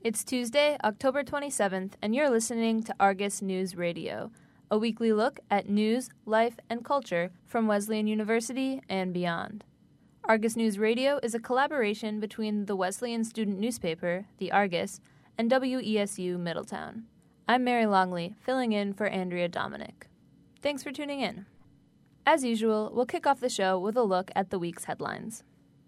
It's Tuesday, October 27th, and you're listening to Argus News Radio, a weekly look at news, life, and culture from Wesleyan University and beyond. Argus News Radio is a collaboration between the Wesleyan student newspaper, the Argus, and WESU Middletown. I'm Mary Longley, filling in for Andrea Dominic. Thanks for tuning in. As usual, we'll kick off the show with a look at the week's headlines.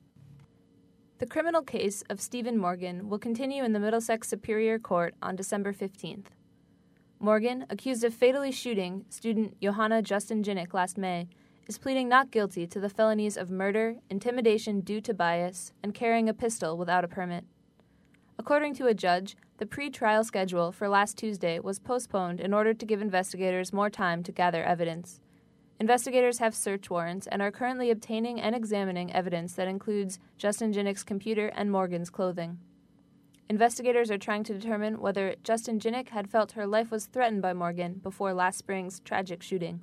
The criminal case of Stephen Morgan will continue in the Middlesex Superior Court on December 15th. Morgan, accused of fatally shooting student Johanna Justin Jinnick last May, is pleading not guilty to the felonies of murder, intimidation due to bias, and carrying a pistol without a permit. According to a judge, the pre-trial schedule for last Tuesday was postponed in order to give investigators more time to gather evidence. Investigators have search warrants and are currently obtaining and examining evidence that includes Justin Jinnick's computer and Morgan's clothing. Investigators are trying to determine whether Justin Jinnick had felt her life was threatened by Morgan before last spring's tragic shooting.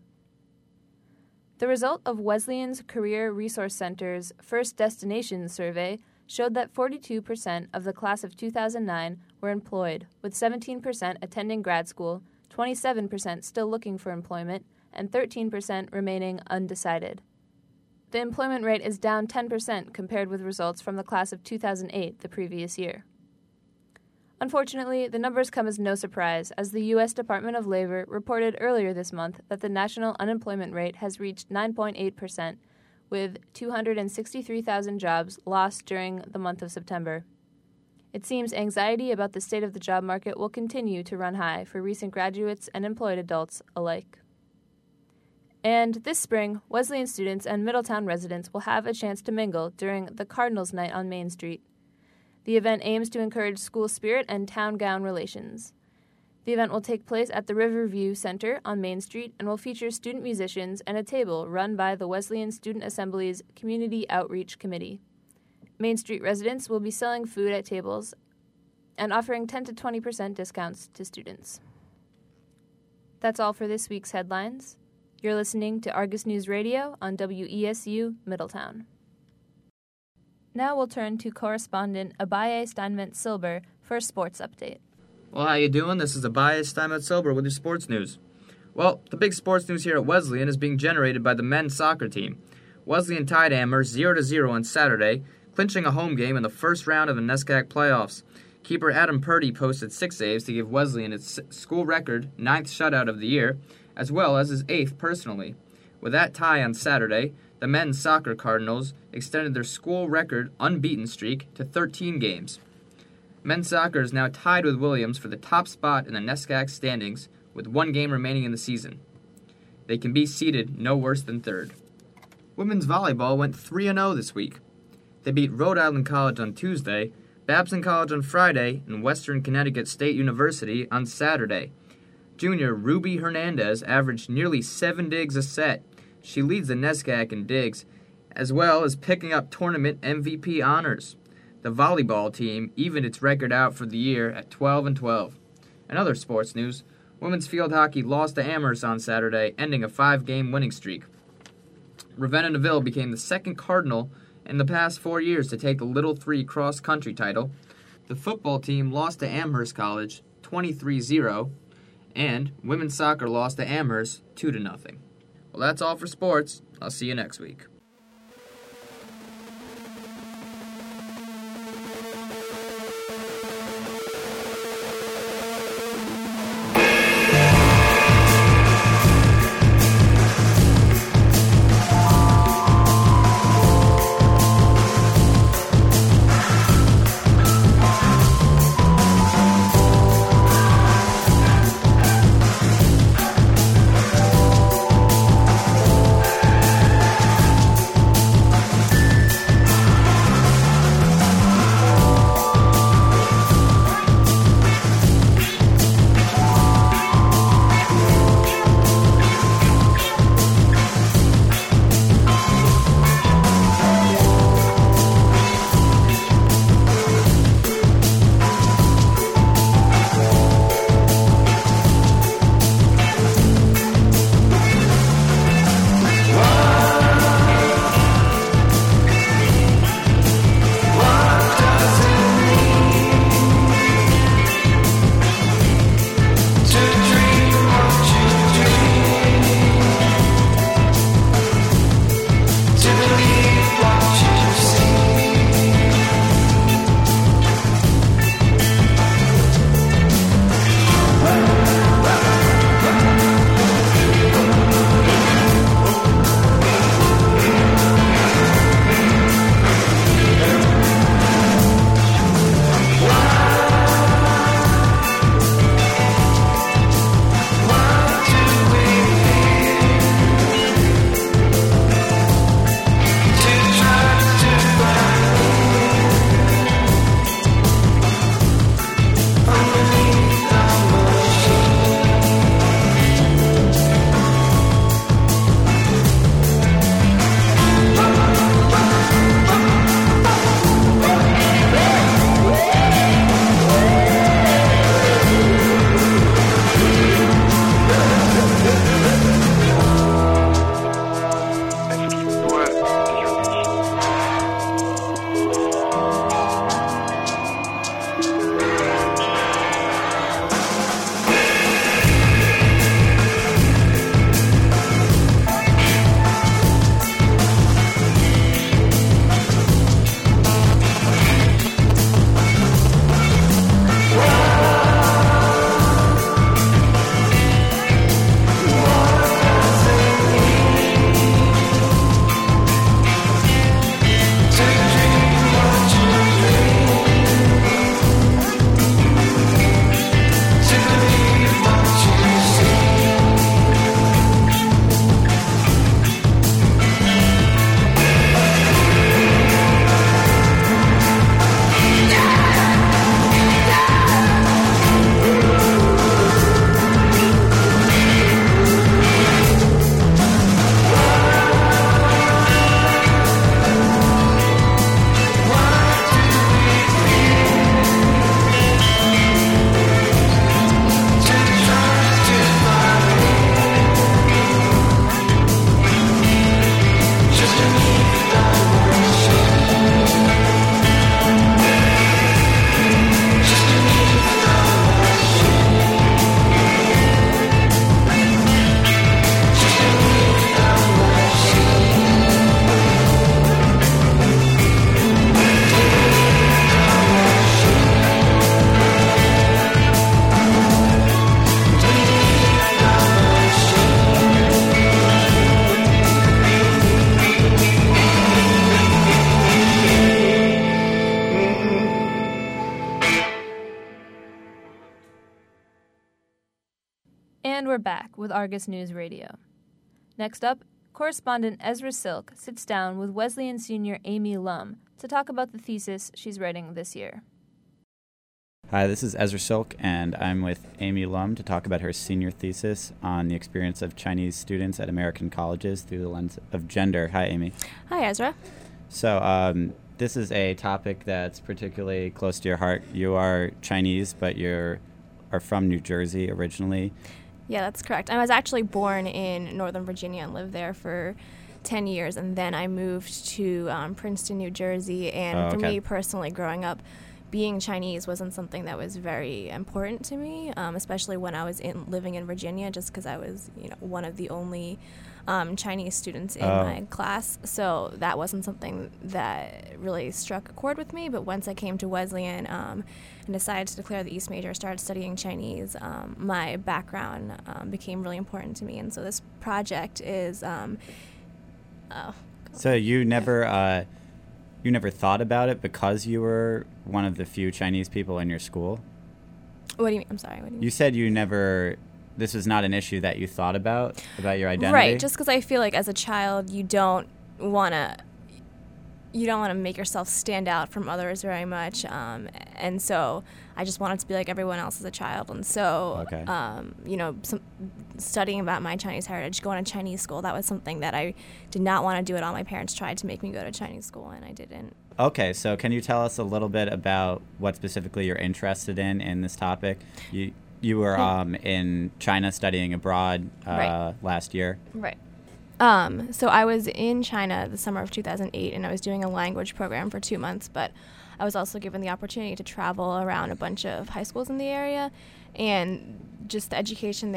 The result of Wesleyan's Career Resource Center's First Destinations survey showed that 42% of the class of 2009 were employed, with 17% attending grad school, 27% still looking for employment, and 13% remaining undecided. The employment rate is down 10% compared with results from the class of 2008 the previous year. Unfortunately, the numbers come as no surprise, as the U.S. Department of Labor reported earlier this month that the national unemployment rate has reached 9.8%, with 263,000 jobs lost during the month of September. It seems anxiety about the state of the job market will continue to run high for recent graduates and employed adults alike. And this spring, Wesleyan students and Middletown residents will have a chance to mingle during the Cardinals Night on Main Street. The event aims to encourage school spirit and town-gown relations. The event will take place at the Riverview Center on Main Street and will feature student musicians and a table run by the Wesleyan Student Assembly's Community Outreach Committee. Main Street residents will be selling food at tables and offering 10 to 20% discounts to students. That's all for this week's headlines. You're listening to Argus News Radio on WESU Middletown. Now we'll turn to correspondent Abaye Steinmetz-Silber for a sports update. Well, how you doing? This is Abaye Steinmetz-Silber with your sports news. Well, the big sports news here at Wesleyan is being generated by the men's soccer team. Wesleyan tied Amherst 0-0 on Saturday, clinching a home game in the first round of the NESCAC playoffs. Keeper Adam Purdy posted 6 saves to give Wesleyan its school record 9th shutout of the year, as well as his 8th personally. With that tie on Saturday, the men's soccer Cardinals extended their school record unbeaten streak to 13 games. Men's soccer is now tied with Williams for the top spot in the NESCAC standings, with 1 game remaining in the season. They can be seeded no worse than 3rd. Women's volleyball went 3-0 this week. They beat Rhode Island College on Tuesday, Babson College on Friday, and Western Connecticut State University on Saturday. Junior Ruby Hernandez averaged nearly 7 digs a set. She leads the NESCAC in digs, as well as picking up tournament MVP honors. The volleyball team evened its record out for the year at 12-12. In other sports news, women's field hockey lost to Amherst on Saturday, ending a 5-game winning streak. Ravenna Neville became the second Cardinal in the past 4 years to take the Little 3 cross-country title. The football team lost to Amherst College 23-0, and women's soccer lost to Amherst 2-0. Well, that's all for sports. I'll see you next week. back with Argus News Radio. Next up, correspondent Ezra Silk sits down with Wesleyan senior Amy Lum to talk about the thesis she's writing this year. Hi, this is Ezra Silk, and I'm with Amy Lum to talk about her senior thesis on the experience of Chinese students at American colleges through the lens of gender. Hi, Amy. Hi, Ezra. So this is a topic that's particularly close to your heart. You are Chinese, but are from New Jersey originally. Yeah, that's correct. I was actually born in Northern Virginia and lived there for 10 years, and then I moved to Princeton, New Jersey, and for me personally, growing up, being Chinese wasn't something that was very important to me, especially when I was living in Virginia, just because I was, one of the only Chinese students in my class. So that wasn't something that really struck a chord with me. But once I came to Wesleyan and decided to declare the East major, started studying Chinese, my background became really important to me. And so this project is... So you never thought about it because you were one of the few Chinese people in your school? What do you mean? I'm sorry. What do you mean? You said you never... This was not an issue that you thought about your identity? Right, just because I feel like as a child you don't want to make yourself stand out from others very much, and so I just wanted to be like everyone else as a child. And so, studying about my Chinese heritage, going to Chinese school, that was something that I did not want to do at all. My parents tried to make me go to Chinese school, and I didn't. Okay, so can you tell us a little bit about what specifically you're interested in this topic? You were in China studying abroad last year. Right. So I was in China the summer of 2008, and I was doing a language program for 2 months, but I was also given the opportunity to travel around a bunch of high schools in the area, and just the education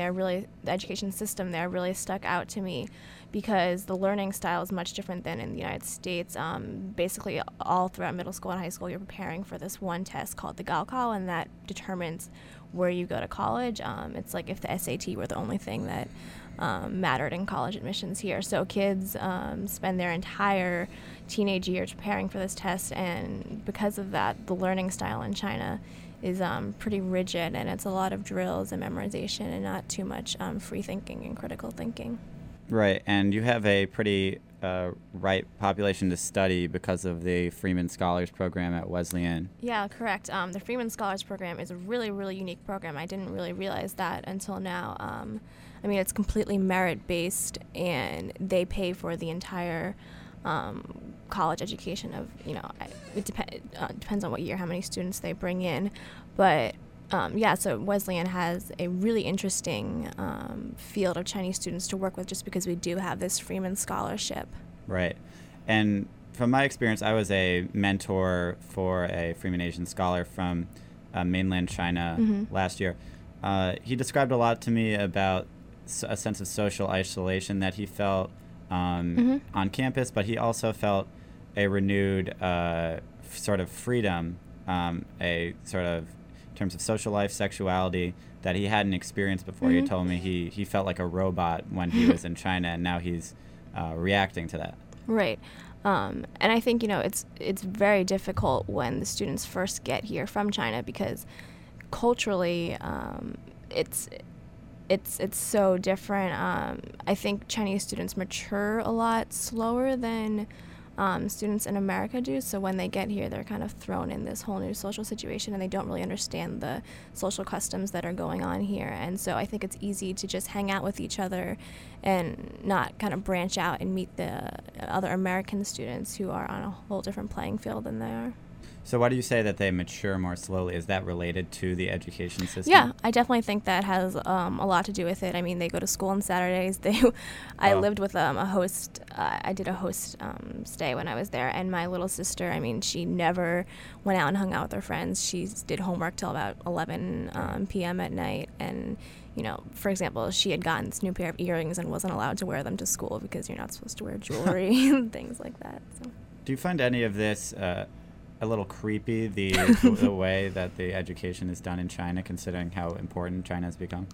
system there really stuck out to me because the learning style is much different than in the United States. Basically, all throughout middle school and high school, you're preparing for this one test called the Gaokao, and that determines where you go to college. It's like if the SAT were the only thing that mattered in college admissions here. So kids spend their entire teenage years preparing for this test, and because of that, the learning style in China is pretty rigid, and it's a lot of drills and memorization and not too much free thinking and critical thinking. Right, and you have a pretty ripe population to study because of the Freeman Scholars Program at Wesleyan. Yeah, correct. The Freeman Scholars Program is a really, really unique program. I didn't really realize that until now. It's completely merit-based, and they pay for the entire college education of, it depends on what year, how many students they bring in. But, so Wesleyan has a really interesting field of Chinese students to work with just because we do have this Freeman Scholarship. Right. And from my experience, I was a mentor for a Freeman Asian scholar from mainland China last year. He described a lot to me about a sense of social isolation that he felt on campus, but he also felt a renewed sort of freedom, a sort of in terms of social life, sexuality, that he hadn't experienced before. He told me he felt like a robot when he was in China, and now he's reacting to that. Right. And I think, it's very difficult when the students first get here from China because culturally it's so different. I think Chinese students mature a lot slower than students in America do. So when they get here, they're kind of thrown in this whole new social situation, and they don't really understand the social customs that are going on here. And so I think it's easy to just hang out with each other and not kind of branch out and meet the other American students who are on a whole different playing field than they are. So why do you say that they mature more slowly? Is that related to the education system? Yeah, I definitely think that has a lot to do with it. I mean, they go to school on Saturdays. I lived with a host. I did a host stay when I was there, and my little sister, she never went out and hung out with her friends. She did homework till about 11 p.m. at night, and for example, she had gotten this new pair of earrings and wasn't allowed to wear them to school because you're not supposed to wear jewelry and things like that. So. Do you find any of this a little creepy, the way that the education is done in China, considering how important China has become?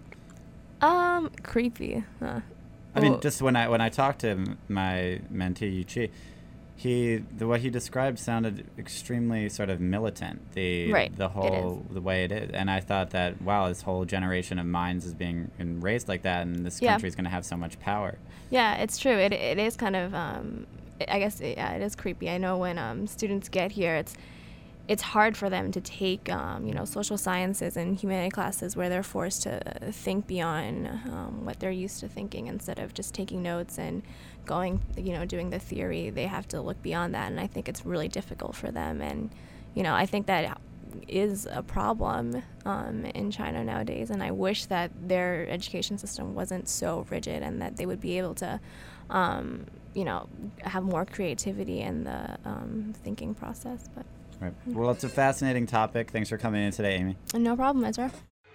Creepy. I mean, just when I talked to my mentee Yu Chi, what he described sounded extremely sort of militant. The way it is, and I thought that, wow, this whole generation of minds is being raised like that, and this country is going to have so much power. Yeah, it's true. It is kind of I guess it is creepy. I know when students get here, it's hard for them to take social sciences and humanity classes where they're forced to think beyond what they're used to thinking. Instead of just taking notes and going, doing the theory, they have to look beyond that, and I think it's really difficult for them. And I think that is a problem in China nowadays, and I wish that their education system wasn't so rigid and that they would be able to have more creativity in the thinking process. But right. Well, it's a fascinating topic. Thanks for coming in today, Amy. No problem, Ezra.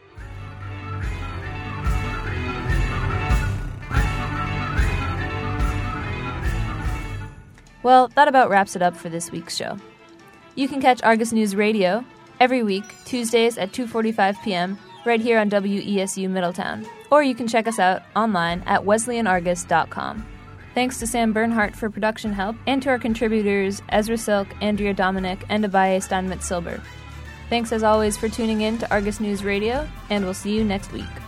Well, that about wraps it up for this week's show. You can catch Argus News Radio every week, Tuesdays at 2:45 p.m., right here on WESU Middletown. Or you can check us out online at wesleyanargus.com. Thanks to Sam Bernhardt for production help, and to our contributors Ezra Silk, Andrea Dominic, and Abaye Steinmetz-Silber. Thanks as always for tuning in to Argus News Radio, and we'll see you next week.